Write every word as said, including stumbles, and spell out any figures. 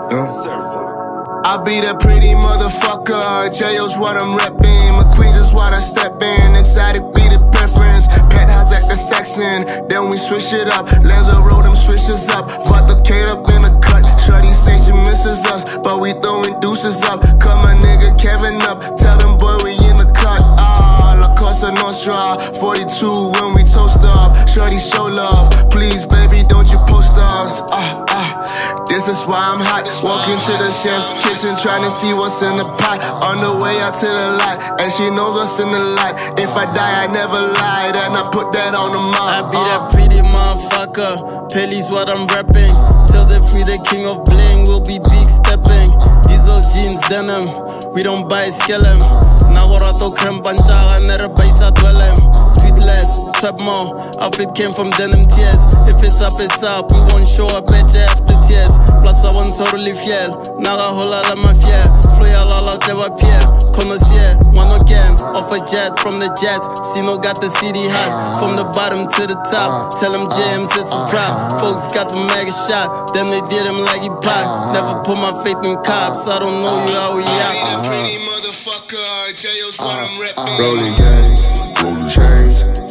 I be that pretty motherfucker, J O's what I'm reppin', McQueen's is what I step in, exotic be the preference, penthouse at the Saxon, then we switch it up, Lanza roll them switches up, vodka up in the cut, shorty say she misses us, but we throwing deuces up, cut my nigga Kevin up, tell them boy we in the cut, ah, La Cosa Nostra, forty-two when we toast off, shorty show love, please baby don't you post us, ah, ah. This is why I'm hot. Walk into the chef's kitchen, trying to see what's in the pot. On the way out to the lot, and she knows what's in the lot. If I die, I never lied, and I put that on the map. I be that pretty motherfucker. Pelly's what I'm repping. Till they free the king of bling, we'll be big stepping. Diesel jeans, denim, we don't buy skellem. Nagorato creme panchaga, never buy sa dwellem. Tweetless, trap more, outfit came from denim tears. If it's up, it's up, we won't show up at you after tears. Plus I want totally fiel, naga hola la mafia. Floya la la te va pie, conocier, one again. Off a jet from the jets, Sino got the C D hot. From the bottom to the top, tell him James it's a prop. Folks got the mega shot, then they did him like he pop. Never put my faith in cops, I don't know you how we out. Pretty motherfucker, J O's what I'm reppin'. Rolling gangs, rolling chains.